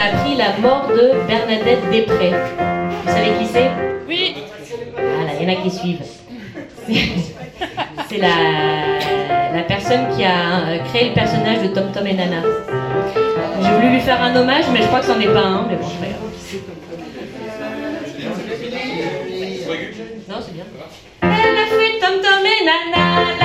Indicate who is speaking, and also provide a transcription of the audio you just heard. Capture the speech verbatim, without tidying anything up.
Speaker 1: appris la mort de Bernadette Després. Vous savez qui c'est?
Speaker 2: Oui.
Speaker 1: Voilà, il y en a qui suivent. C'est la, la personne qui a créé le personnage de Tom Tom et Nana. J'ai voulu lui faire un hommage, mais je crois que c'en est pas un, mais bon, je fais. Non, c'est bien. Elle a fait Tom Tom et Nana.